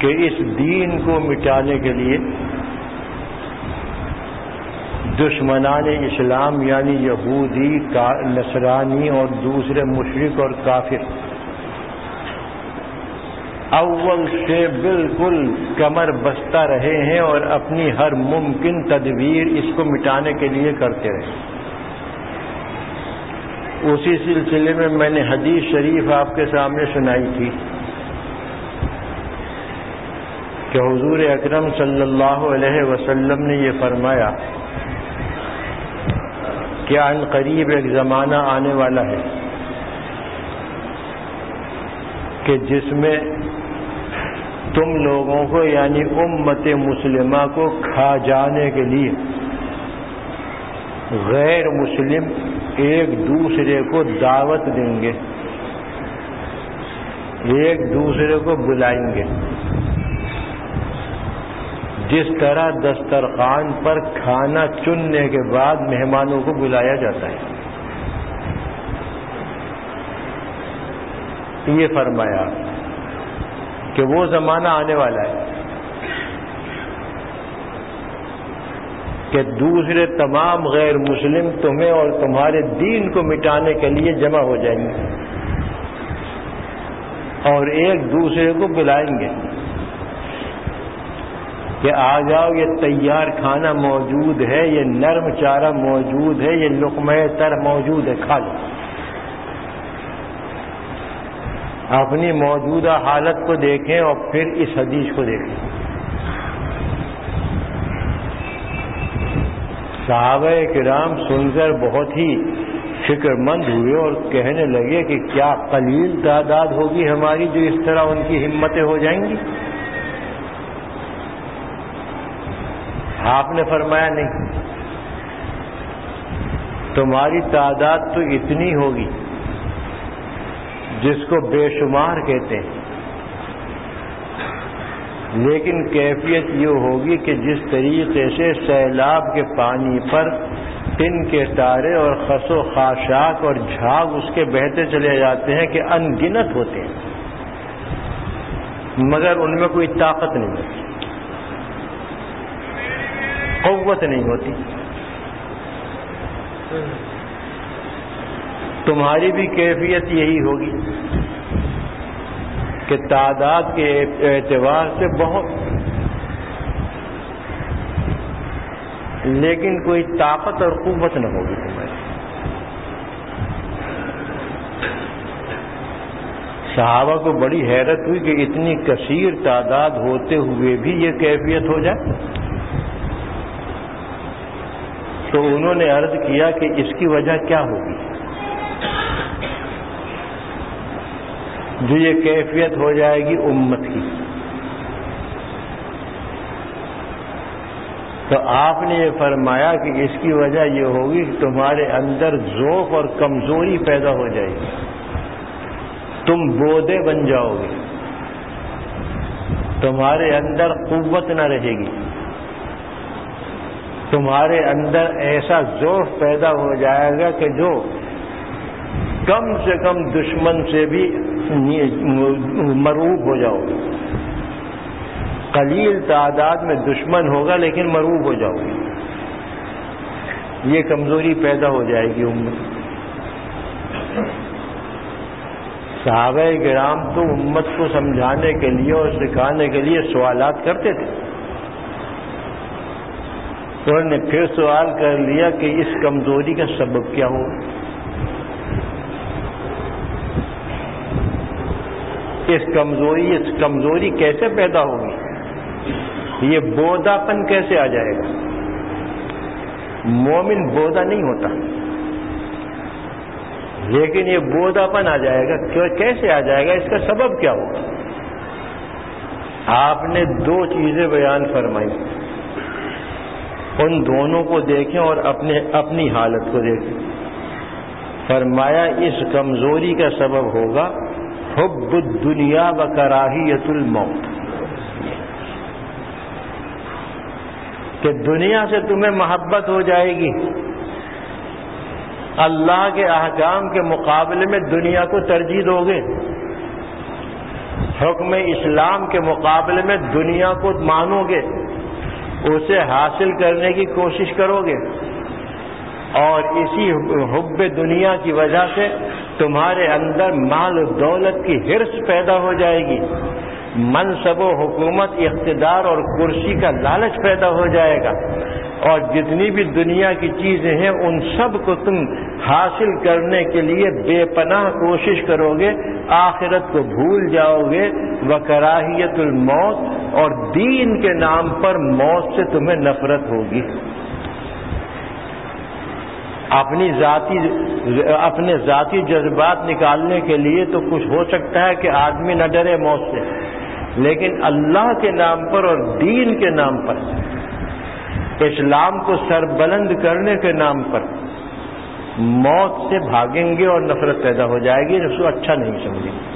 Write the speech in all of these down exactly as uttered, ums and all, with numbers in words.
کہ اس دین کو مٹانے کے لیے دشمنان اسلام یعنی یہودی، نصرانی اور دوسرے مشرک اور کافر اول سے بالکل کمر بستہ رہے ہیں اور اپنی ہر ممکن تدبیر اس کو مٹانے کے لیے کرتے رہے۔ اسی سلسلے میں میں نے حدیث شریف آپ کے سامنے سنائی تھی کہ حضور اکرم صلی اللہ علیہ وسلم نے یہ فرمایا کہ عن قریب ایک زمانہ آنے والا ہے کہ جس میں تم لوگوں کو یعنی امت مسلمہ کو کھا جانے کے لیے غیر مسلم ایک دوسرے کو دعوت دیں گے، ایک دوسرے کو بلائیں گے، جس طرح دسترخوان پر کھانا چننے کے بعد مہمانوں کو بلایا جاتا ہے۔ یہ فرمایا کہ وہ زمانہ آنے والا ہے کہ دوسرے تمام غیر مسلم تمہیں اور تمہارے دین کو مٹانے کے لیے جمع ہو جائیں گے اور ایک دوسرے کو بلائیں گے کہ آ جاؤ، یہ تیار کھانا موجود ہے، یہ نرم چارہ موجود ہے، یہ لقمہ تر موجود ہے، کھا لو۔ اپنی موجودہ حالت کو دیکھیں اور پھر اس حدیث کو دیکھیں۔ صحابہ کرام سن کر بہت ہی فکر مند ہوئے اور کہنے لگے کہ کیا قلیل تعداد ہوگی ہماری جو اس طرح ان کی ہمتیں ہو جائیں گی؟ آپ نے فرمایا نہیں، تمہاری تعداد تو اتنی ہوگی جس کو بے شمار کہتے ہیں، لیکن کیفیت یہ ہوگی کہ جس طریقے سے سیلاب کے پانی پر ٹن کے تارے اور خس و خاشاک اور جھاگ اس کے بہتے چلے جاتے ہیں کہ ان گنت ہوتے ہیں، مگر ان میں کوئی طاقت نہیں ہوتی، قوت نہیں ہوتی۔ تمہاری بھی کیفیت یہی ہوگی کہ تعداد کے اعتبار سے بہت، لیکن کوئی طاقت اور قوت نہ ہوگی تمہاری۔ صحابہ کو بڑی حیرت ہوئی کہ اتنی کثیر تعداد ہوتے ہوئے بھی یہ کیفیت ہو جائے، تو انہوں نے عرض کیا کہ اس کی وجہ کیا ہوگی جو یہ کیفیت ہو جائے گی امت کی؟ تو آپ نے یہ فرمایا کہ اس کی وجہ یہ ہوگی کہ تمہارے اندر ذوق اور کمزوری پیدا ہو جائے گی، تم بودے بن جاؤ گے، تمہارے اندر قوت نہ رہے گی، تمہارے اندر ایسا ذوق پیدا ہو جائے گا کہ جو کم سے کم دشمن سے بھی مرعوب ہو جاؤ گے۔ قلیل تعداد میں دشمن ہوگا لیکن مرعوب ہو جاؤ گے، یہ کمزوری پیدا ہو جائے گی امت۔ صحابہ کرام تو امت کو سمجھانے کے لیے اور سکھانے کے لیے سوالات کرتے تھے، انہوں نے پھر سوال کر لیا کہ اس کمزوری کا سبب کیا ہوگا، اس کمزوری اس کمزوری کیسے پیدا ہوگی، یہ بودا پن کیسے آ جائے گا؟ مومن بودا نہیں ہوتا، لیکن یہ بودا پن آ جائے گا، کیسے آ جائے گا؟ اس کا سبب کیا ہوگا؟ آپ نے دو چیزیں بیان فرمائی، ان دونوں کو دیکھیں اور اپنے اپنی حالت کو دیکھیں۔ فرمایا اس کمزوری کا سبب ہوگا حب الدنیا و کراہیت الموت، کہ دنیا سے تمہیں محبت ہو جائے گی، اللہ کے احکام کے مقابلے میں دنیا کو ترجیح دو گے، حکم اسلام کے مقابلے میں دنیا کو مانو گے، اسے حاصل کرنے کی کوشش کرو گے، اور اسی حب دنیا کی وجہ سے تمہارے اندر مال و دولت کی حرص پیدا ہو جائے گی، منصب و حکومت، اقتدار اور کرسی کا لالچ پیدا ہو جائے گا، اور جتنی بھی دنیا کی چیزیں ہیں ان سب کو تم حاصل کرنے کے لیے بے پناہ کوشش کرو گے، آخرت کو بھول جاؤ گے، وکراہیت الموت، اور دین کے نام پر موت سے تمہیں نفرت ہوگی۔ اپنی ذاتی اپنے ذاتی جذبات نکالنے کے لیے تو کچھ ہو سکتا ہے کہ آدمی نہ ڈرے موت سے، لیکن اللہ کے نام پر اور دین کے نام پر، اسلام کو سربلند کرنے کے نام پر موت سے بھاگیں گے اور نفرت پیدا ہو جائے گی، اس کو اچھا نہیں سمجھیں گے۔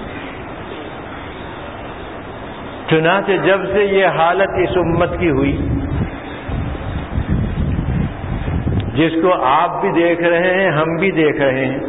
چنانچہ جب سے یہ حالت اس امت کی ہوئی، جس کو آپ بھی دیکھ رہے ہیں، ہم بھی دیکھ رہے ہیں،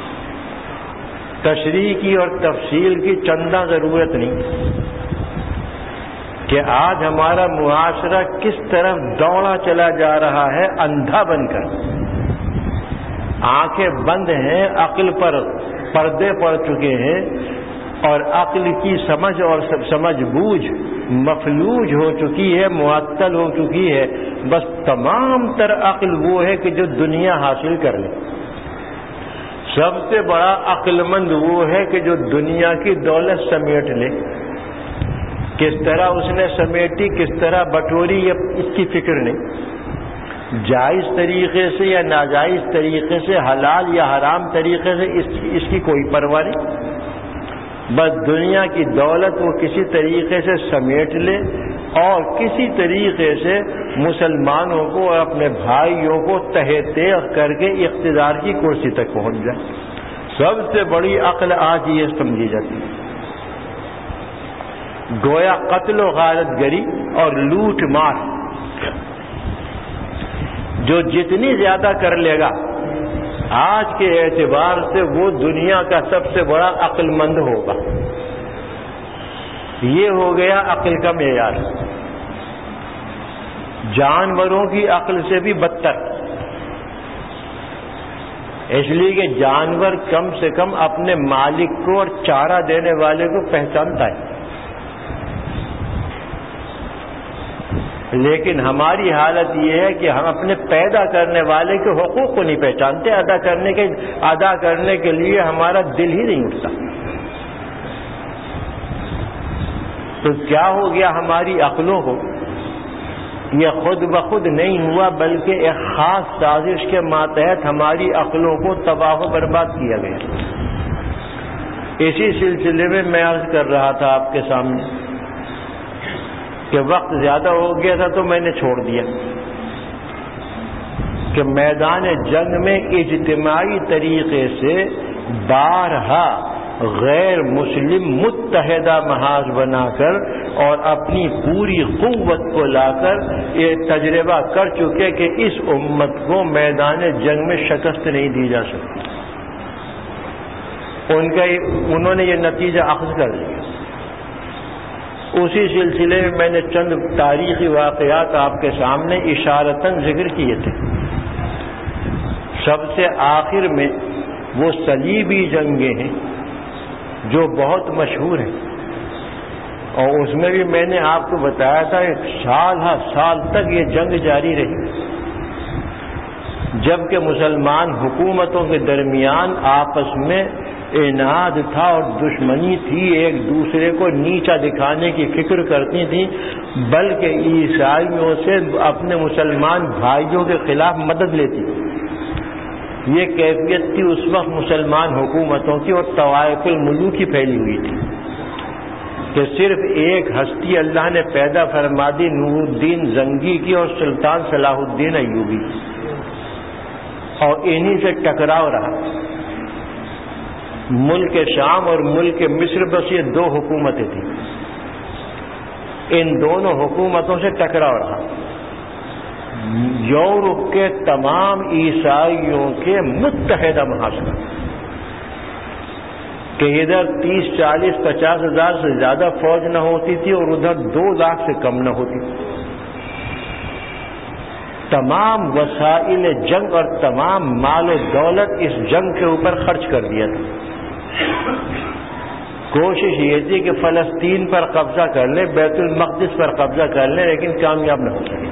تشریح کی اور تفصیل کی چندہ ضرورت نہیں کہ آج ہمارا معاشرہ کس طرف دوڑا چلا جا رہا ہے، اندھا بن کر، آنکھیں بند ہیں، عقل پر پردے پڑ چکے ہیں، اور عقل کی سمجھ اور سمجھ بوجھ مفلوج ہو چکی ہے، معطل ہو چکی ہے۔ بس تمام تر عقل وہ ہے کہ جو دنیا حاصل کر لے۔ سب سے بڑا عقل مند وہ ہے کہ جو دنیا کی دولت سمیٹ لے۔ کس طرح اس نے سمیٹی، کس طرح بٹوری، یہ اس کی فکر نہیں۔ جائز طریقے سے یا ناجائز طریقے سے، حلال یا حرام طریقے سے، اس کی, اس کی کوئی پرواہ نہیں۔ بس دنیا کی دولت وہ کسی طریقے سے سمیٹ لے اور کسی طریقے سے مسلمانوں کو اور اپنے بھائیوں کو تہہ تیغ کر کے اقتدار کی کرسی تک پہنچ جائے۔ سب سے بڑی عقل آج یہ سمجھی جاتی ہے۔ گویا قتل و غارت گری اور لوٹ مار جو جتنی زیادہ کر لے گا، آج کے اعتبار سے وہ دنیا کا سب سے بڑا عقل مند ہوگا۔ یہ ہو گیا عقل کا معیار، جانوروں کی عقل سے بھی بدتر، اس لیے کہ جانور کم سے کم اپنے مالک کو اور چارہ دینے والے کو پہچانتا ہے، لیکن ہماری حالت یہ ہے کہ ہم اپنے پیدا کرنے والے کے حقوق کو نہیں پہچانتے، ادا کرنے کے ادا کرنے کے لیے ہمارا دل ہی نہیں اٹھتا۔ تو کیا ہو گیا ہماری عقلوں کو؟ یہ خود بخود نہیں ہوا، بلکہ ایک خاص سازش کے ماتحت ہماری عقلوں کو تباہ و برباد کیا گیا۔ اسی سلسلے میں میں عرض کر رہا تھا آپ کے سامنے کہ وقت زیادہ ہو گیا تھا تو میں نے چھوڑ دیا کہ میدان جنگ میں اجتماعی طریقے سے بارہا غیر مسلم متحدہ محاذ بنا کر اور اپنی پوری قوت کو لا کر یہ تجربہ کر چکے کہ اس امت کو میدان جنگ میں شکست نہیں دی جا سکتی۔ ان کا انہوں نے یہ نتیجہ اخذ کر لیا۔ اسی سلسلے میں میں نے چند تاریخی واقعات آپ کے سامنے اشارتاً ذکر کیے تھے۔ سب سے آخر میں وہ صلیبی جنگیں ہیں جو بہت مشہور ہیں، اور اس میں بھی میں نے آپ کو بتایا تھا ایک سال ہر سال تک یہ جنگ جاری رہی، جبکہ مسلمان حکومتوں کے درمیان آپس میں اناد تھا اور دشمنی تھی، ایک دوسرے کو نیچا دکھانے کی فکر کرتی تھی، بلکہ عیسائیوں سے اپنے مسلمان بھائیوں کے خلاف مدد لیتی۔ یہ کیفیت تھی اس وقت مسلمان حکومتوں کی، اور طوائف الملوک کی پھیلی ہوئی تھی کہ صرف ایک ہستی اللہ نے پیدا فرما دی، نور الدین زنگی کی اور سلطان صلاح الدین ایوبی، اور انہی سے ٹکراؤ رہا۔ ملک شام اور ملک مصر، بس یہ دو حکومتیں تھیں، ان دونوں حکومتوں سے ٹکراؤ رہا۔ یورپ کے تمام عیسائیوں کے متحدہ محاصرہ، کہ ادھر تیس چالیس پچاس ہزار سے زیادہ فوج نہ ہوتی تھی اور ادھر دو لاکھ سے کم نہ ہوتی تھی. تمام وسائل جنگ اور تمام مال و دولت اس جنگ کے اوپر خرچ کر دیا تھا. کوشش یہ تھی کہ فلسطین پر قبضہ کر لیں، بیت المقدس پر قبضہ کر لیں، لیکن کامیاب نہ ہو سکے.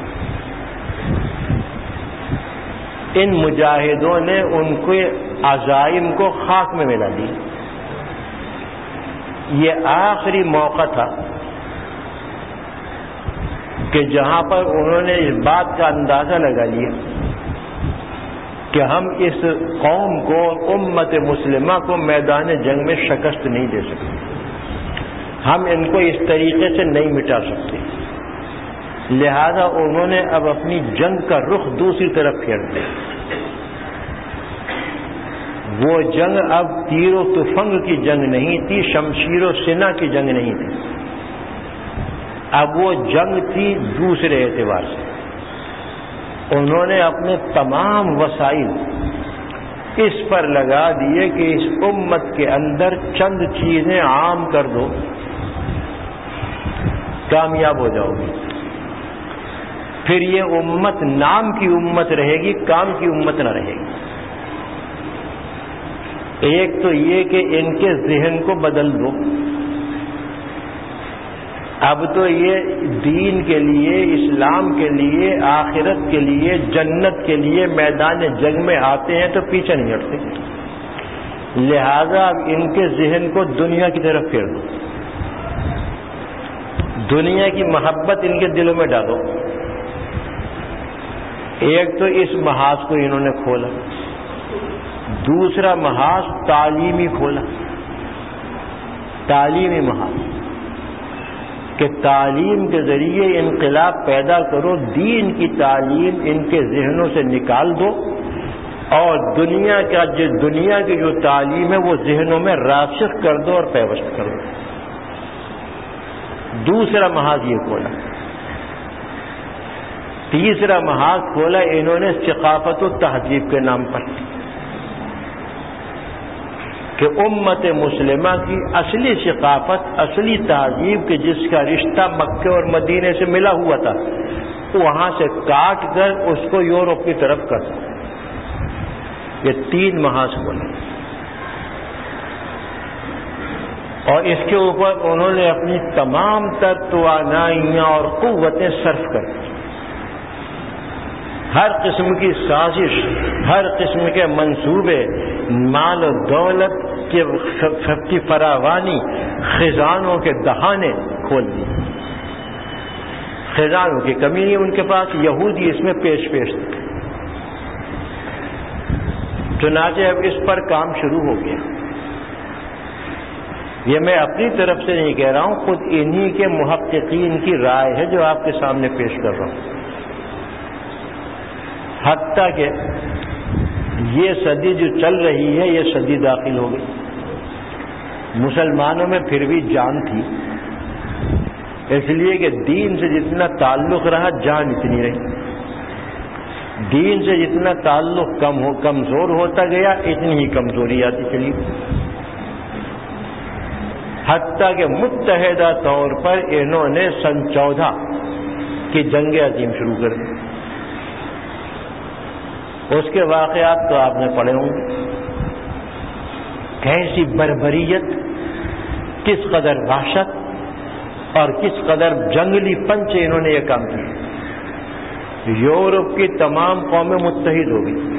ان مجاہدوں نے ان کے عزائم کو خاک میں ملا دی. یہ آخری موقع تھا کہ جہاں پر انہوں نے اس بات کا اندازہ لگا لیا کہ ہم اس قوم کو، امت مسلمہ کو میدان جنگ میں شکست نہیں دے سکتے، ہم ان کو اس طریقے سے نہیں مٹا سکتے. لہذا انہوں نے اب اپنی جنگ کا رخ دوسری طرف پھیر دیا. وہ جنگ اب تیر و تفنگ کی جنگ نہیں تھی، شمشیر و سنہ کی جنگ نہیں تھی، اب وہ جنگ تھی دوسرے اعتبار سے. انہوں نے اپنے تمام وسائل اس پر لگا دیے کہ اس امت کے اندر چند چیزیں عام کر دو، کامیاب ہو جاؤ گی. پھر یہ امت نام کی امت رہے گی، کام کی امت نہ رہے گی. ایک تو یہ کہ ان کے ذہن کو بدل دو. اب تو یہ دین کے لیے، اسلام کے لیے، آخرت کے لیے، جنت کے لیے میدان جنگ میں آتے ہیں تو پیچھے نہیں ہٹتے. لہذا اب ان کے ذہن کو دنیا کی طرف پھیر دو، دنیا کی محبت ان کے دلوں میں ڈالو. ایک تو اس محاذ کو انہوں نے کھولا، دوسرا محاذ تعلیمی کھولا، تعلیمی محاذ کہ تعلیم کے ذریعے انقلاب پیدا کرو، دین کی تعلیم ان کے ذہنوں سے نکال دو اور دنیا کا جو دنیا کی جو تعلیم ہے وہ ذہنوں میں راسخ کر دو اور پیوست کر دو. دوسرا محاذ یہ کھولا. تیسرا محاذ کھولا انہوں نے ثقافت و تہذیب کے نام پر کہ امت مسلمہ کی اصلی ثقافت، اصلی تہذیب کے جس کا رشتہ مکے اور مدینے سے ملا ہوا تھا، وہاں سے کاٹ کر اس کو یورپ کی طرف کر دو. یہ تین محاذ کھولے اور اس کے اوپر انہوں نے اپنی تمام تر توانائیاں اور قوتیں صرف کر دی. ہر قسم کی سازش، ہر قسم کے منصوبے، مال و دولت کی فراوانی، خزانوں کے دہانے کھول دی. خزانوں کی کمی نہیں ان کے پاس، یہودی اس میں پیش پیش تھے. چنانچہ اب اس پر کام شروع ہو گیا. یہ میں اپنی طرف سے نہیں کہہ رہا ہوں، خود انہی کے محققین کی رائے ہے جو آپ کے سامنے پیش کر رہا ہوں. حتیٰ کہ یہ صدی جو چل رہی ہے یہ صدی داخل ہو گئی. مسلمانوں میں پھر بھی جان تھی، اس لیے کہ دین سے جتنا تعلق رہا جان اتنی رہی. دین سے جتنا تعلق کم ہو کمزور ہوتا گیا اتنی ہی کمزوری آتی چلی. حتیٰ کہ متحدہ طور پر انہوں نے سن چودہ کی جنگ عظیم شروع کر دی. اس کے واقعات تو آپ نے پڑھے ہوں گے. کیسی بربریت، کس قدر وحشت اور کس قدر جنگلی پن سے انہوں نے یہ کام کیا. یورپ کی تمام قومیں متحد ہو گئی.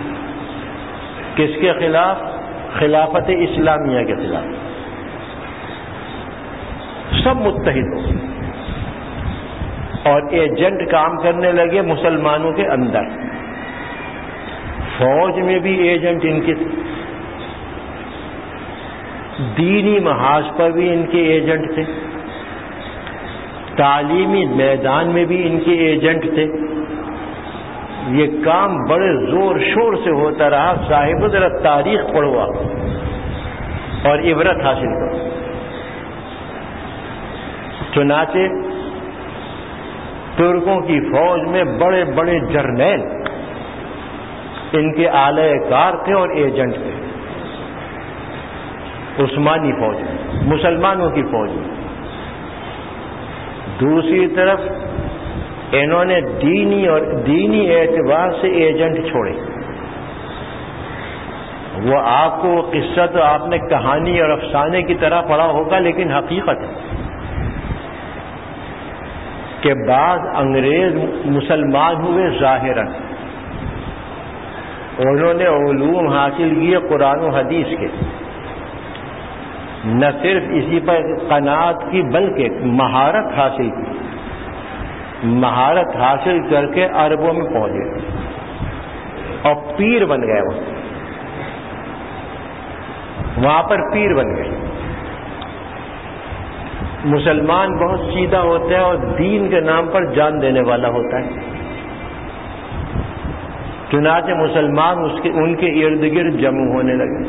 کس کے خلاف؟ خلافت اسلامیہ کے خلاف. سب متحد ہو گئے اور ایجنٹ کام کرنے لگے مسلمانوں کے اندر. فوج میں بھی ایجنٹ ان کے تھے، دینی محاذ پر بھی ان کے ایجنٹ تھے، تعلیمی میدان میں بھی ان کے ایجنٹ تھے. یہ کام بڑے زور شور سے ہوتا رہا. صاحب ذرا تاریخ پڑھوا اور عبرت حاصل کرو. چنانچہ ترکوں کی فوج میں بڑے بڑے جرنیل ان کے اعلی کار تھے اور ایجنٹ تھے. عثمانی فوج میں، مسلمانوں کی فوج میں. دوسری طرف انہوں نے دینی اور دینی اعتبار سے ایجنٹ چھوڑے. وہ آپ کو وہ قصہ تو آپ نے کہانی اور افسانے کی طرح پڑھا ہوگا، لیکن حقیقت ہے کہ بعض انگریز مسلمان ہوئے ظاہراً، انہوں نے علوم حاصل کیے قرآن و حدیث کے، نہ صرف اسی پر قناعت کی بلکہ مہارت حاصل کی. مہارت حاصل کر کے عربوں میں پہنچے اور پیر بن گئے. وہ وہاں پر پیر بن گئے. مسلمان بہت سیدھا ہوتا ہے اور دین کے نام پر جان دینے والا ہوتا ہے. چنانچہ مسلمان اس کے ان کے ارد گرد جمع ہونے لگے،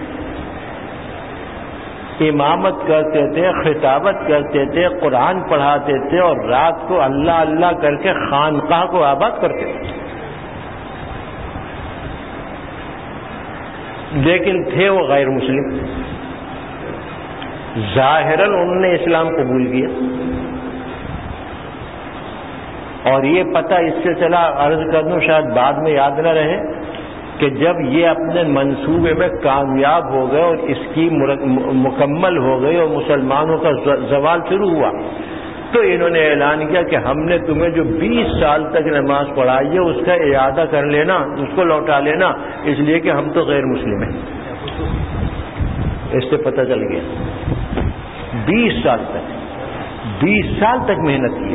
امامت کرتے تھے، خطابت کرتے تھے، قرآن پڑھاتے تھے اور رات کو اللہ اللہ کر کے خانقاہ کو آباد کرتے تھے. لیکن تھے وہ غیر مسلم. ظاہراً انہوں نے اسلام قبول کیا اور یہ پتہ اس سے چلا، عرض کر دوں شاید بعد میں یاد نہ رہے، کہ جب یہ اپنے منصوبے میں کامیاب ہو گئے اور اس کی مکمل ہو گئی اور مسلمانوں کا زوال شروع ہوا، تو انہوں نے اعلان کیا کہ ہم نے تمہیں جو بیس سال تک نماز پڑھائی ہے اس کا اعادہ کر لینا، اس کو لوٹا لینا، اس لیے کہ ہم تو غیر مسلم ہیں. اس سے پتہ چل گیا بیس سال تک بیس سال تک محنت کیا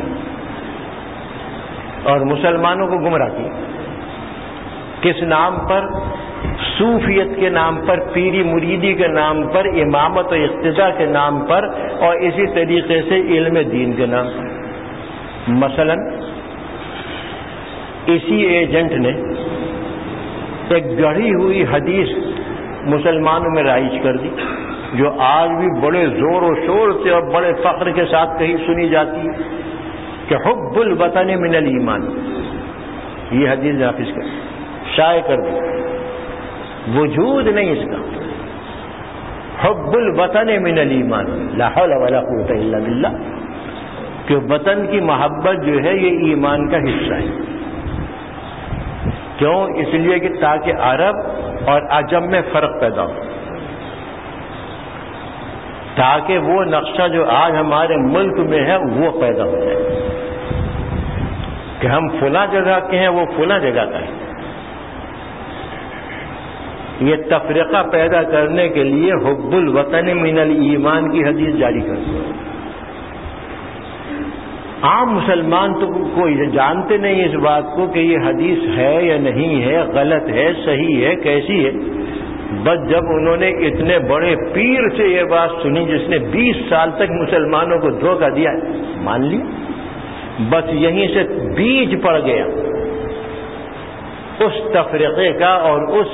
اور مسلمانوں کو گمراہ کیا. کس نام پر؟ صوفیت کے نام پر، پیری مریدی کے نام پر، امامت و اقتداء کے نام پر، اور اسی طریقے سے علم دین کے نام پر. مثلا اسی ایجنٹ نے ایک گڑھی ہوئی حدیث مسلمانوں میں رائج کر دی، جو آج بھی بڑے زور و شور سے اور بڑے فخر کے ساتھ کہیں سنی جاتی ہے کہ حب الوطن من الایمان. یہ حدیث نافذ کر شائع کر دی، وجود نہیں اس کا. حب الوطن من الایمان، لا حول ولا قوت الا باللہ، کہ وطن کی محبت جو ہے یہ ایمان کا حصہ ہے. کیوں؟ اس لیے کہ تاکہ عرب اور عجم میں فرق پیدا ہو، تاکہ وہ نقشہ جو آج ہمارے ملک میں ہے وہ پیدا ہو جائے کہ ہم فلاں جگہ کے ہیں، وہ فلاں جگہ کا ہے. یہ تفرقہ پیدا کرنے کے لیے حب الوطن من الایمان کی حدیث جاری کر دی. عام مسلمان تو کوئی جانتے نہیں اس بات کو کہ یہ حدیث ہے یا نہیں ہے، غلط ہے، صحیح ہے، کیسی ہے. بس جب انہوں نے اتنے بڑے پیر سے یہ بات سنی جس نے بیس سال تک مسلمانوں کو دھوکہ دیا، مان لی. بس یہیں سے بیج پڑ گیا اس تفرقے کا اور اس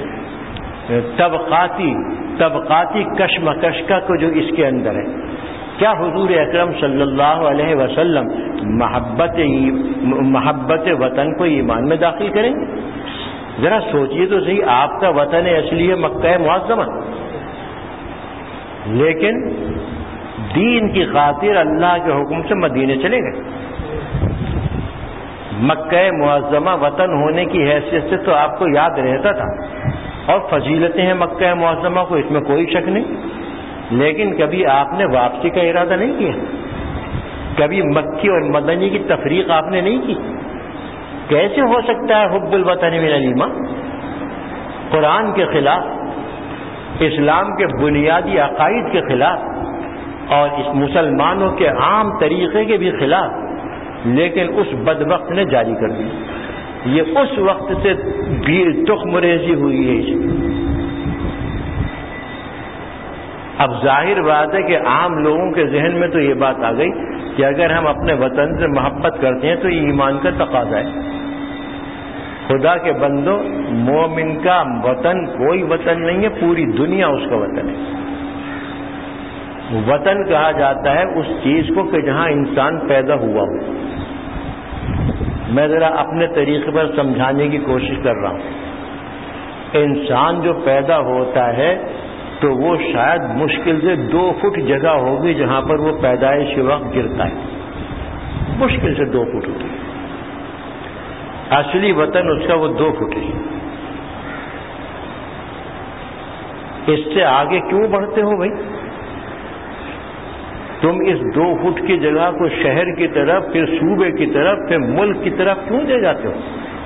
طبقاتی طبقاتی کشمکش کا کو جو اس کے اندر ہے. کیا حضور اکرم صلی اللہ علیہ وسلم محبت محبت وطن کو ایمان میں داخل کریں گے؟ ذرا سوچئے تو صحیح. آپ کا وطن اصلی ہے مکہ معظمہ، لیکن دین کی خاطر اللہ کے حکم سے مدینے چلے گئے. مکہ معظمہ وطن ہونے کی حیثیت سے تو آپ کو یاد رہتا تھا، اور فضیلتیں ہیں مکہ معظمہ کو، اس میں کوئی شک نہیں. لیکن کبھی آپ نے واپسی کا ارادہ نہیں کیا، کبھی مکی اور مدنی کی تفریق آپ نے نہیں کی. کیسے ہو سکتا ہے حب الوطن من الایمان؟ قرآن کے خلاف، اسلام کے بنیادی عقائد کے خلاف اور اس مسلمانوں کے عام طریقے کے بھی خلاف. لیکن اس بدبخت نے جاری کر دی. یہ اس وقت سے تخم ریزی ہوئی ہے. اب ظاہر بات ہے کہ عام لوگوں کے ذہن میں تو یہ بات آ گئی کہ اگر ہم اپنے وطن سے محبت کرتے ہیں تو یہ ایمان کا تقاضا ہے. خدا کے بندو، مومن کا وطن کوئی وطن نہیں ہے، پوری دنیا اس کا وطن ہے. وطن کہا جاتا ہے اس چیز کو کہ جہاں انسان پیدا ہوا ہو. میں ذرا اپنے طریقے پر سمجھانے کی کوشش کر رہا ہوں. انسان جو پیدا ہوتا ہے تو وہ شاید مشکل سے دو فٹ جگہ ہوگی جہاں پر وہ پیدائش کے وقت گرتا ہے، مشکل سے دو فٹ ہوگی. اصلی وطن اس کا وہ دو فٹ ہے. اس سے آگے کیوں بڑھتے ہو بھائی؟ تم اس دو فٹ کی جگہ کو شہر کی طرف، پھر صوبے کی طرف، پھر ملک کی طرف کیوں لے جاتے ہو؟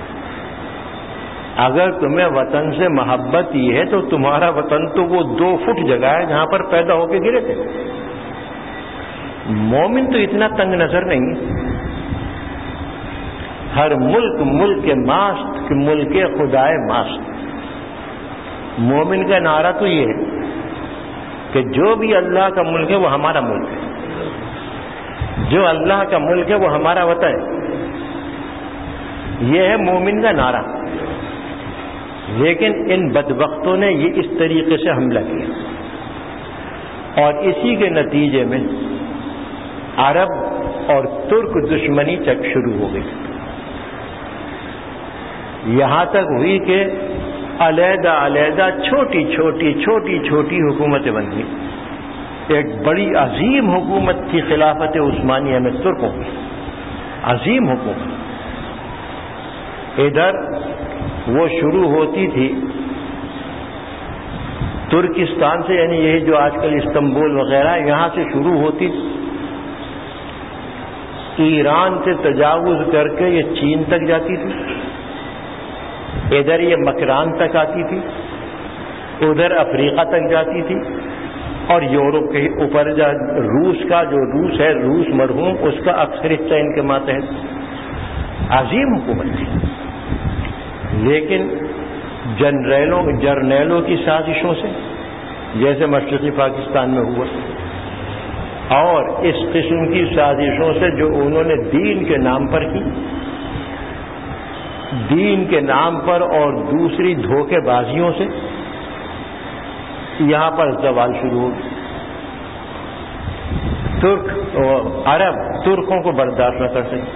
اگر تمہیں وطن سے محبت ہی ہے تو تمہارا وطن تو وہ دو فٹ جگہ ہے جہاں پر پیدا ہو کے گرے تھے. مومن تو اتنا تنگ نظر نہیں. ہر ملک ملک کے ماست، ملک خدائے ماست. مومن کا نعرہ تو یہ ہے کہ جو بھی اللہ کا ملک ہے وہ ہمارا ملک ہے، جو اللہ کا ملک ہے وہ ہمارا وطن ہے. یہ ہے مومن کا نعرہ. لیکن ان بدبختوں نے یہ اس طریقے سے حملہ کیا، اور اسی کے نتیجے میں عرب اور ترک دشمنی تک شروع ہو گئی. یہاں تک ہوئی کہ علیحدہ علیحدہ چھوٹی چھوٹی چھوٹی چھوٹی حکومتیں بن گئی. ایک بڑی عظیم حکومت تھی خلافت عثمانیہ میں ترکوں کی، عظیم حکومت. ادھر وہ شروع ہوتی تھی ترکستان سے، یعنی یہی جو آج کل استنبول وغیرہ یہاں سے شروع ہوتی، ایران سے تجاوز کر کے یہ چین تک جاتی تھی، ادھر یہ مکران تک آتی تھی، ادھر افریقہ تک جاتی تھی، اور یورپ کے اوپر جا روس کا جو روس ہے، روس مرحوم، اس کا اکثر حصہ ان کے ماتحت. عظیم حکومت تھی. لیکن جنرلوں جرنیلوں کی سازشوں سے، جیسے مشرقی پاکستان میں ہوا، اور اس قسم کی سازشوں سے جو انہوں نے دین کے نام پر کی، دین کے نام پر، اور دوسری دھوکے بازیوں سے یہاں پر زوال شروع ہو. ترک عرب ترکوں کو برداشت نہ کر سکے.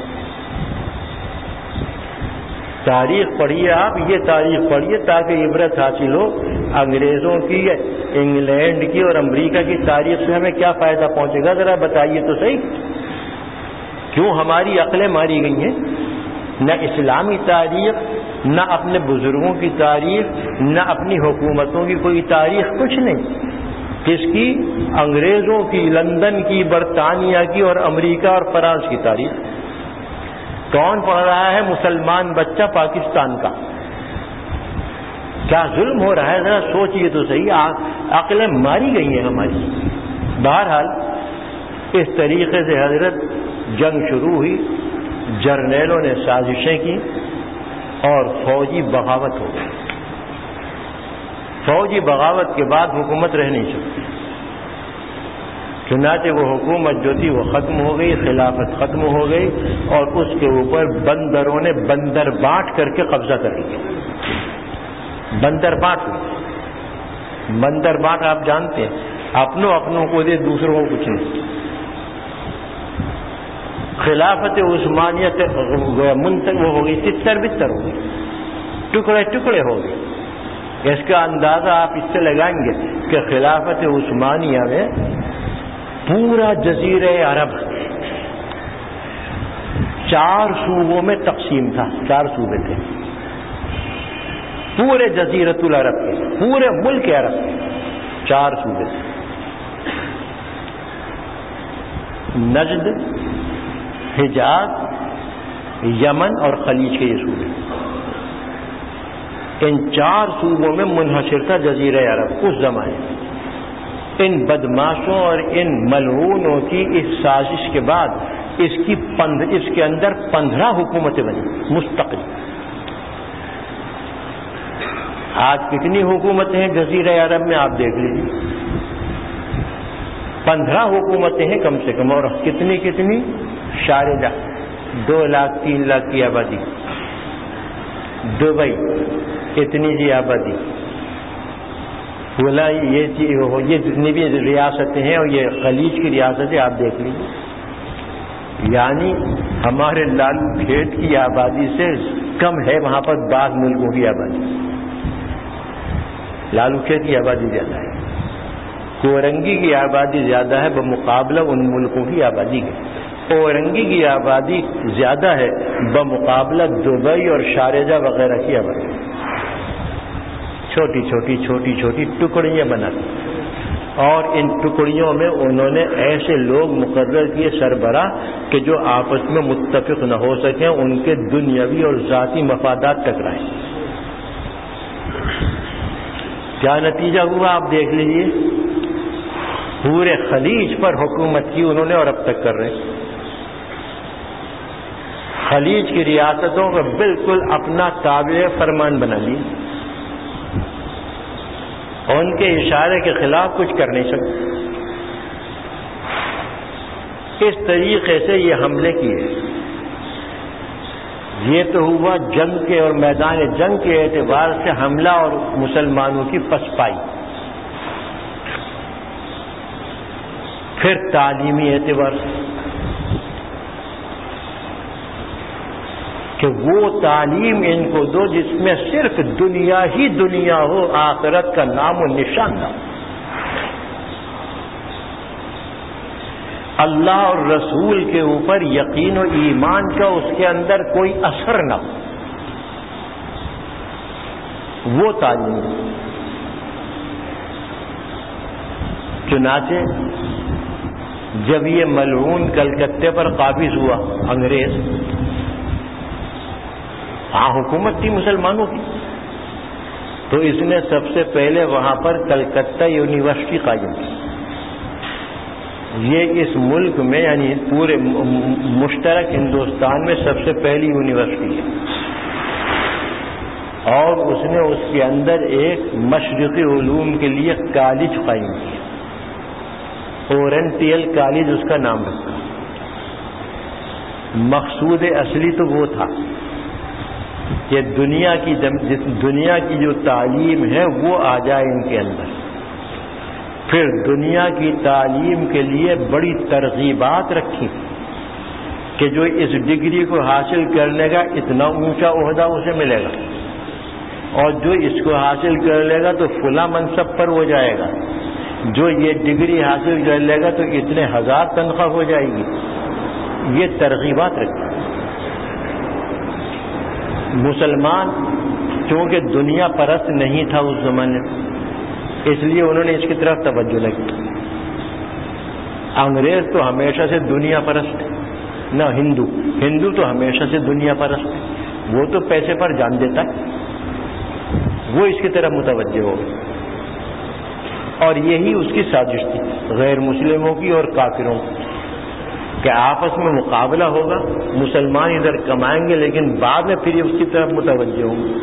تاریخ پڑھیے آپ، یہ تاریخ پڑھیے تاکہ عبرت حاصل ہو. انگریزوں کی، انگلینڈ کی اور امریکہ کی تاریخ سے ہمیں کیا فائدہ پہنچے گا؟ ذرا بتائیے تو صحیح. کیوں ہماری عقلیں ماری گئی ہیں؟ نہ اسلامی تاریخ، نہ اپنے بزرگوں کی تاریخ، نہ اپنی حکومتوں کی کوئی تاریخ، کچھ نہیں. کس کی؟ انگریزوں کی، لندن کی، برطانیہ کی اور امریکہ اور فرانس کی تاریخ. کون پڑھ رہا ہے؟ مسلمان بچہ پاکستان کا. کیا ظلم ہو رہا ہے؟ ذرا سوچئے تو صحیح. عقلیں ماری گئی ہیں ہماری. بہرحال اس طریقے سے حضرت جنگ شروع ہوئی، جرنیلوں نے سازشیں کی اور فوجی بغاوت ہو گئی. فوجی بغاوت کے بعد حکومت رہ نہیں سکتی. چنانچہ وہ حکومت جو تھی وہ ختم ہو گئی، خلافت ختم ہو گئی، اور اس کے اوپر بندروں نے بندر بانٹ کر کے قبضہ کر لیا. بندر بانٹ ہوئی. بندر بانٹ آپ جانتے ہیں، اپنوں اپنوں کو دے، دوسروں کو کچھ نہیں. خلافت عثمانیہ منتقل وہ ہو گئی، تتر بتر ہو گئی، ٹکڑے ٹکڑے ہو گئے. اس کا اندازہ آپ اس سے لگائیں گے کہ خلافت عثمانیہ میں پورا جزیرہ عرب چار صوبوں میں تقسیم تھا. چار صوبے تھے پورے جزیرۃ العرب کے، پورے ملک عرب کے چار صوبے تھے. نجد، حجاز، یمن اور خلیج کے یہ صوبے. ان چار صوبوں میں منحصر تھا جزیرہ عرب اس زمانے. ان بدماشوں اور ان ملعونوں کی اس سازش کے بعد اس کی پندر اس کے اندر پندرہ حکومتیں بنی مستقل. آج کتنی حکومتیں ہیں جزیرہ عرب میں آپ دیکھ لیجیے. پندرہ حکومتیں ہیں کم سے کم. اور کتنی کتنی؟ شارجہ دو لاکھ تین لاکھ کی آبادی، دبئی اتنی جی آبادی، بولا یہ یہ جتنی بھی ریاستیں ہیں اور یہ خلیج کی ریاستیں آپ دیکھ لیجیے. یعنی ہمارے لالو کھیت کی آبادی سے کم ہے وہاں پر بعض ملکوں کی آبادی. لالو کھیت کی آبادی زیادہ ہے. کورنگی کی آبادی زیادہ ہے بمقابلہ ان ملکوں کی آبادی کے، اورنگی کی آبادی زیادہ ہے بمقابلہ دبئی اور شارجہ وغیرہ کی آبادی، چھوٹی چھوٹی چھوٹی چھوٹی ٹکڑیاں بنا، اور ان ٹکڑیوں میں انہوں نے ایسے لوگ مقرر کیے سربراہ کہ جو آپس میں متفق نہ ہو سکیں، ان کے دنیاوی اور ذاتی مفادات ٹکرائیں۔ کیا نتیجہ ہوا آپ دیکھ لیجئے، پورے خلیج پر حکومت کی انہوں نے اور اب تک کر رہے ہیں۔ خلیج کی ریاستوں کو بالکل اپنا تابع فرمان بنا لی، ان کے اشارے کے خلاف کچھ کر نہیں سکتے۔ اس طریقے سے یہ حملے کیے، یہ تو ہوا جنگ کے اور میدان جنگ کے اعتبار سے حملہ اور مسلمانوں کی پسپائی۔ پھر تعلیمی اعتبار سے کہ وہ تعلیم ان کو دو جس میں صرف دنیا ہی دنیا ہو، آخرت کا نام و نشان نہ ہو، اللہ اور رسول کے اوپر یقین و ایمان کا اس کے اندر کوئی اثر نہ ہو، وہ تعلیم۔ چنانچہ جب یہ ملعون کلکتے پر قابض ہوا انگریز، ہاں حکومت تھی مسلمانوں کی، تو اس نے سب سے پہلے وہاں پر کلکتہ یونیورسٹی قائم کی۔ یہ اس ملک میں یعنی پورے مشترک ہندوستان میں سب سے پہلی یونیورسٹی ہے، اور اس نے اس کے اندر ایک مشرقی علوم کے لیے کالج قائم کیا، اورینٹیل کالج اس کا نام رکھا۔ مقصود اصلی تو وہ تھا کہ دنیا کی دنیا کی جو تعلیم ہے وہ آ جائے ان کے اندر۔ پھر دنیا کی تعلیم کے لیے بڑی ترغیبات رکھی کہ جو اس ڈگری کو حاصل کرنے کا اتنا اونچا عہدہ اسے ملے گا، اور جو اس کو حاصل کر لے گا تو فلاں منصب پر ہو جائے گا، جو یہ ڈگری حاصل کر لے گا تو اتنے ہزار تنخواہ ہو جائے گی۔ یہ ترغیبات رکھی۔ مسلمان چونکہ دنیا پرست نہیں تھا اس زمانے میں، اس لیے انہوں نے اس کی طرف توجہ نہ کی۔ انگریز تو ہمیشہ سے دنیا پرست ہے، نہ ہندو ہندو تو ہمیشہ سے دنیا پرست ہے، وہ تو پیسے پر جان دیتا ہے، وہ اس کی طرف متوجہ ہو گئے، اور یہی اس کی سازش تھی غیر مسلموں کی اور کافروں کی کہ آپس میں مقابلہ ہوگا، مسلمان ادھر کمائیں گے لیکن بعد میں پھر اس کی طرف متوجہ ہوں گے۔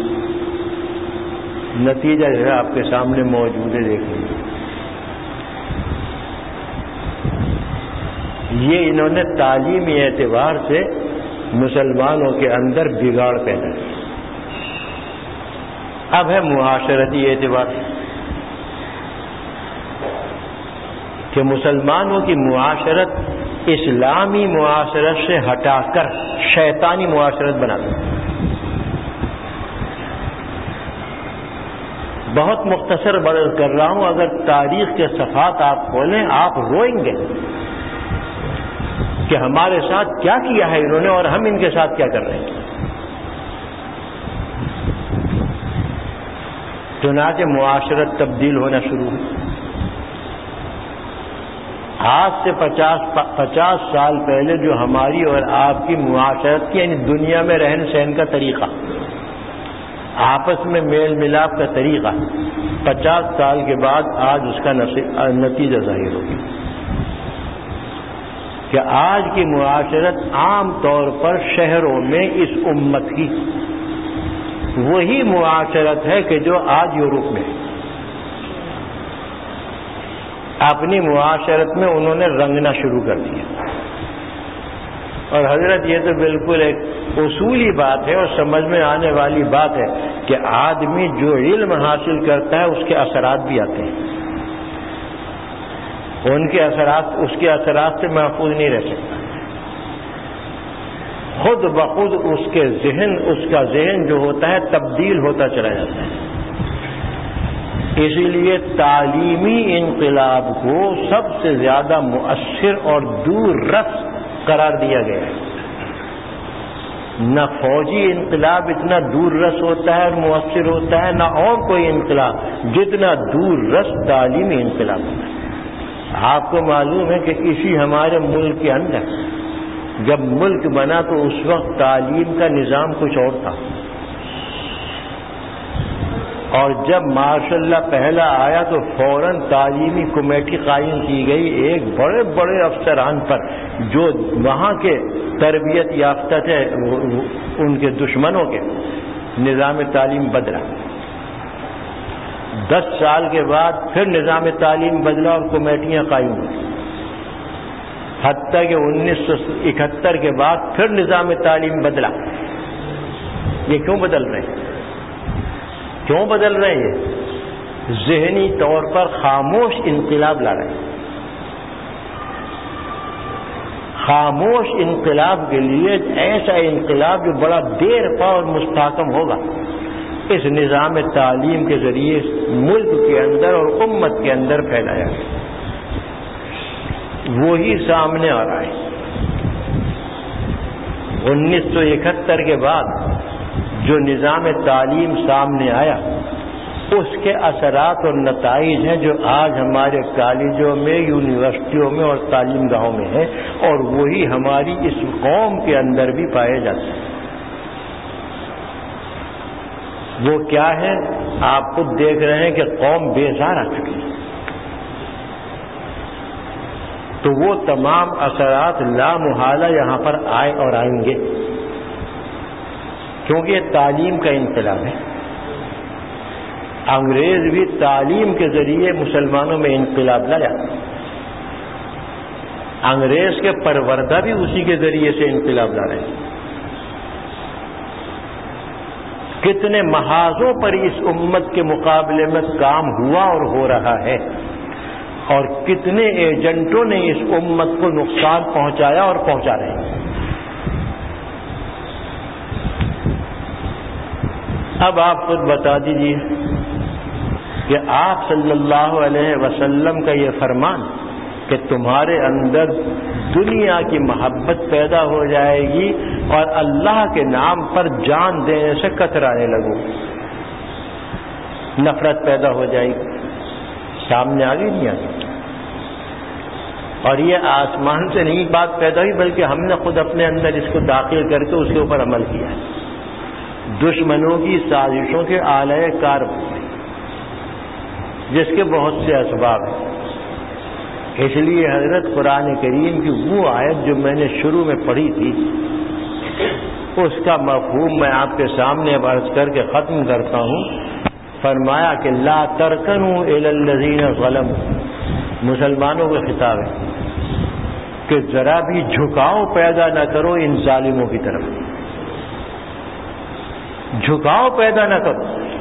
نتیجہ جو ہے آپ کے سامنے موجود ہے، دیکھ لیجیے۔ یہ انہوں نے تعلیمی اعتبار سے مسلمانوں کے اندر بگاڑ پیدا کیا۔ اب ہے معاشرتی اعتبار کہ مسلمانوں کی معاشرت اسلامی معاشرت سے ہٹا کر شیطانی معاشرت بنا دیں۔ بہت مختصر برض کر رہا ہوں، اگر تاریخ کے صفحات آپ کھولیں آپ روئیں گے کہ ہمارے ساتھ کیا کیا ہے انہوں نے اور ہم ان کے ساتھ کیا کر رہے ہیں۔ چنانچہ معاشرت تبدیل ہونا شروع ہوئی۔ آج سے پچاس پچاس سال پہلے جو ہماری اور آپ کی معاشرت کی یعنی دنیا میں رہن سہن کا طریقہ، آپس میں میل ملاپ کا طریقہ، پچاس سال کے بعد آج اس کا نتیجہ ظاہر ہو گیا کہ آج کی معاشرت عام طور پر شہروں میں اس امت کی وہی معاشرت ہے کہ جو آج یورپ میں ہے۔ اپنی معاشرت میں انہوں نے رنگنا شروع کر دیا، اور حضرت یہ تو بالکل ایک اصولی بات ہے اور سمجھ میں آنے والی بات ہے کہ آدمی جو علم حاصل کرتا ہے اس کے اثرات بھی آتے ہیں، ان کے اثرات اس کے اثرات سے محفوظ نہیں رہ سکتا، خود بخود اس کے ذہن اس کا ذہن جو ہوتا ہے تبدیل ہوتا چلا جاتا ہے۔ اسی لیے تعلیمی انقلاب کو سب سے زیادہ مؤثر اور دور رس قرار دیا گیا ہے. نہ فوجی انقلاب اتنا دور رس ہوتا ہے اور مؤثر ہوتا ہے، نہ اور کوئی انقلاب جتنا دور رس تعلیمی انقلاب ہوتا ہے. آپ کو معلوم ہے کہ اسی ہمارے ملک کے اندر جب ملک بنا تو اس وقت تعلیم کا نظام کچھ اور تھا، اور جب ماشاء اللہ پہلا آیا تو فوراً تعلیمی کمیٹی قائم کی گئی ایک بڑے بڑے افسران پر جو وہاں کے تربیت یافتہ تھے، ان کے دشمنوں کے. نظام تعلیم بدلا، دس سال کے بعد پھر نظام تعلیم بدلا اور کمیٹیاں قائم ہوئی، حتیٰ کہ انیس سو اکہتر کے بعد پھر نظام تعلیم بدلا. یہ کیوں بدل رہے ہیں؟ کیوں بدل رہے ہیں؟ ذہنی طور پر خاموش انقلاب لا رہے ہیں. خاموش انقلاب کے لیے ایسا انقلاب جو بڑا دیر پا اور مستحکم ہوگا، اس نظام تعلیم کے ذریعے ملک کے اندر اور امت کے اندر پھیلایا گیا. وہی سامنے آ رہا ہے. انیس سو اکہتر کے بعد جو نظام تعلیم سامنے آیا، اس کے اثرات اور نتائج ہیں جو آج ہمارے کالجوں میں، یونیورسٹیوں میں اور تعلیم گاہوں میں ہیں، اور وہی ہماری اس قوم کے اندر بھی پائے جاتے ہیں. وہ کیا ہے؟ آپ خود دیکھ رہے ہیں کہ قوم بیزار آ چکی ہے. تو وہ تمام اثرات لامحالہ یہاں پر آئے اور آئیں گے، کیونکہ یہ تعلیم کا انقلاب ہے. انگریز بھی تعلیم کے ذریعے مسلمانوں میں انقلاب لایا. انگریز کے پروردہ بھی اسی کے ذریعے سے انقلاب لا رہے ہیں. کتنے محاذوں پر اس امت کے مقابلے میں کام ہوا اور ہو رہا ہے، اور کتنے ایجنٹوں نے اس امت کو نقصان پہنچایا اور پہنچا رہے ہیں. اب آپ خود بتا دیجیے کہ آپ صلی اللہ علیہ وسلم کا یہ فرمان کہ تمہارے اندر دنیا کی محبت پیدا ہو جائے گی اور اللہ کے نام پر جان دینے سے کترانے لگو، نفرت پیدا ہو جائے گی، سامنے آ گئی نہیں آگئی. اور یہ آسمان سے نہیں بات پیدا ہوئی، بلکہ ہم نے خود اپنے اندر اس کو داخل کر کے اس کے اوپر عمل کیا. دشمنوں کی سازشوں کے آلہ کار بنے، جس کے بہت سے اسباب ہیں. اس لیے حضرت قرآن کریم کی وہ آیت جو میں نے شروع میں پڑھی تھی، اس کا مفہوم میں آپ کے سامنے عرض کر کے ختم کرتا ہوں. فرمایا کہ لا ترکنوا الی الذین ظلموا، مسلمانوں کا خطاب ہے کہ ذرا بھی جھکاؤ پیدا نہ کرو ان ظالموں کی طرف، جھکاؤ پیدا نہ کرو.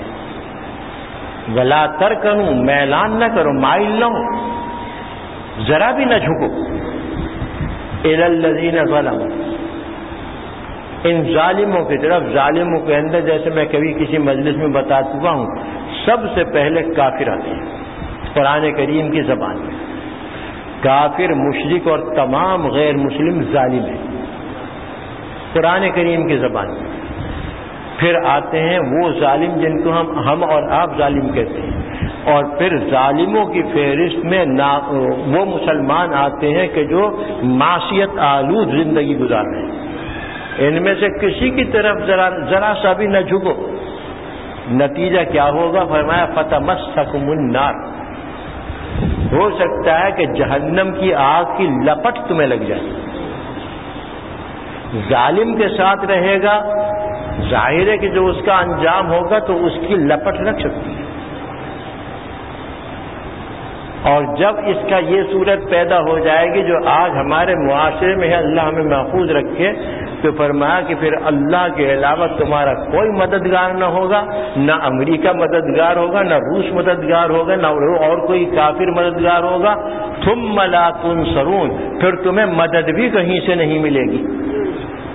ولا ترکنوا، میلان نہ کرو، مائل نہ ہو، ذرا بھی نہ جھکو. الی الذین ظلموا، ان ظالموں کی طرف. ظالموں کے اندر جیسے میں کبھی کسی مجلس میں بتا چکا ہوں، سب سے پہلے کافر آتے ہیں قرآن کریم کی زبان میں. کافر، مشرک اور تمام غیر مسلم ظالم ہیں قرآن کریم کی زبان میں. پھر آتے ہیں وہ ظالم جن کو ہم ہم اور آپ ظالم کہتے ہیں، اور پھر ظالموں کی فہرست میں وہ مسلمان آتے ہیں کہ جو معصیت آلود زندگی گزار رہے ہیں. ان میں سے کسی کی طرف ذرا ذرا سا بھی نہ جھکو. نتیجہ کیا ہوگا؟ فرمایا فتمسکم النار، ہو سکتا ہے کہ جہنم کی آگ کی لپٹ تمہیں لگ جائے. ظالم کے ساتھ رہے گا، ظاہر ہے کہ جو اس کا انجام ہوگا تو اس کی لپٹ لگ سکتی ہے. اور جب اس کا یہ صورت پیدا ہو جائے گی جو آج ہمارے معاشرے میں ہے، اللہ ہمیں محفوظ رکھے، تو فرمایا کہ پھر اللہ کے علاوہ تمہارا کوئی مددگار نہ ہوگا، نہ امریکہ مددگار ہوگا، نہ روس مددگار ہوگا، نہ اور کوئی کافر مددگار ہوگا. ثم لا تنصرون، پھر تمہیں مدد بھی کہیں سے نہیں ملے گی.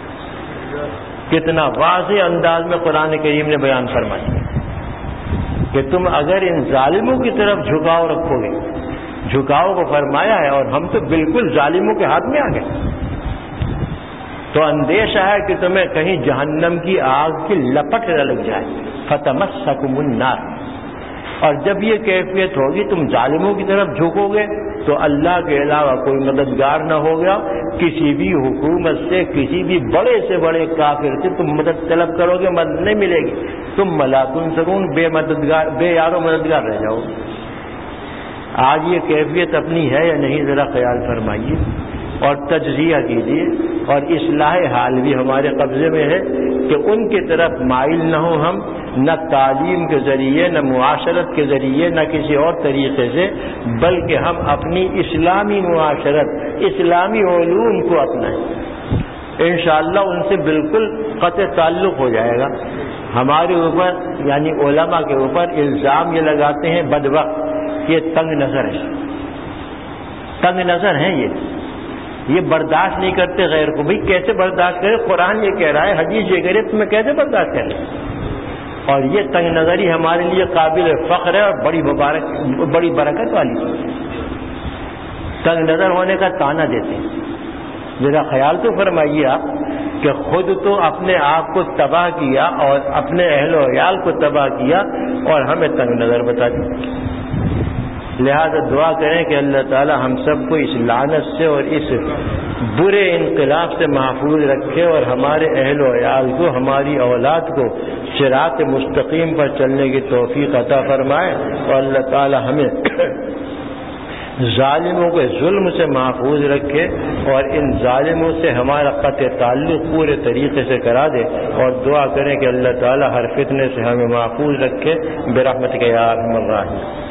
کتنا واضح انداز میں قرآن کریم نے بیان فرمایا. کہ تم اگر ان ظالموں کی طرف جھکاؤ رکھو گے، جھکاؤ کو فرمایا ہے، اور ہم تو بالکل ظالموں کے ہاتھ میں آ گئے، تو اندیشہ ہے کہ تمہیں کہیں جہنم کی آگ کی لپٹ نہ لگ جائے، فتمسکم النار۔ اور جب یہ کیفیت ہوگی تم ظالموں کی طرف جھکو گے تو اللہ کے علاوہ کوئی مددگار نہ ہوگا، کسی بھی حکومت سے، کسی بھی بڑے سے بڑے کافر سے تم مدد طلب کرو گے، مدد نہیں ملے گی، تم ملا تنصرون، بے مددگار، بے یار و مددگار رہ جاؤ گے۔ آج یہ کیفیت اپنی ہے یا نہیں، ذرا خیال فرمائیے اور تجزیہ کیجیے، اور اصلاح حال بھی ہمارے قبضے میں ہے کہ ان کی طرف مائل نہ ہوں ہم، نہ تعلیم کے ذریعے، نہ معاشرت کے ذریعے، نہ کسی اور طریقے سے، بلکہ ہم اپنی اسلامی معاشرت، اسلامی علوم کو اپنائیں۔ انشاءاللہ ان سے بالکل قطع تعلق ہو جائے گا۔ ہمارے اوپر یعنی علماء کے اوپر الزام یہ لگاتے ہیں بدبخت، یہ تنگ نظر ہے، تنگ نظر ہیں، یہ یہ برداشت نہیں کرتے غیر کو۔ بھئی کیسے برداشت کرے؟ قرآن یہ کہہ رہا ہے، حدیث یہ کہہ رہی ہے، تمہیں کیسے برداشت کرے؟ اور یہ تنگ نظری ہمارے لیے قابل فخر ہے اور بڑی مبارک، بڑی برکت والی ہے۔ تنگ نظر ہونے کا تانا دیتے ہیں۔ ذرا خیال تو فرمائیے آپ کہ خود تو اپنے آپ کو تباہ کیا اور اپنے اہل و عیال کو تباہ کیا، اور ہمیں تنگ نظر بتا دی۔ لہذا دعا کریں کہ اللہ تعالی ہم سب کو اس لعنت سے اور اس برے انقلاب سے محفوظ رکھے، اور ہمارے اہل و عیال کو، ہماری اولاد کو صراط مستقیم پر چلنے کی توفیق عطا فرمائے، اور اللہ تعالی ہمیں ظالموں کے ظلم سے محفوظ رکھے، اور ان ظالموں سے ہمارا قطع تعلق پورے طریقے سے کرا دے، اور دعا کریں کہ اللہ تعالی ہر فتنے سے ہمیں محفوظ رکھے برحمتک یا ارحم الراحمین۔